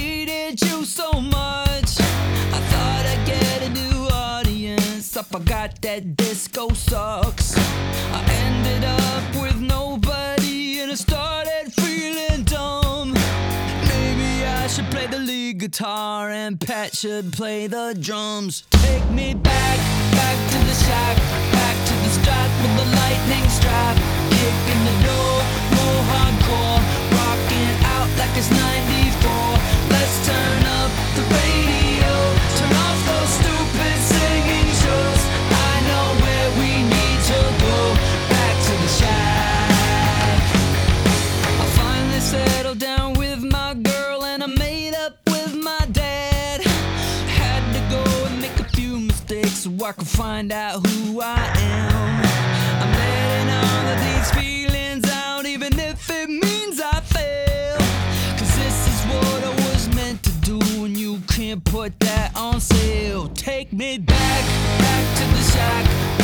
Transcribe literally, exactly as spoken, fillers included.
hated you so much. I thought I'd get a new audience. I forgot that disco sucks. I ended up with nobody and I started feeling dumb. Maybe I should play the lead guitar and Pat should play the drums. Take me back, back to the shack, back to the strat with the lightning strap. Kicking the door, more hardcore, rocking out like it's ninety-four. Let's turn up the radio, turn off those stupid singing shows. I know where we need to go, back to the shack. I finally settled down with my girl and I made up with my dad. Had to go and make a few mistakes so I could find out who I am. I'm letting all of these feelings out, even if it means I fail. Cause this is what I was meant to do, and you can't put that on sale. Take me back, back to the shack,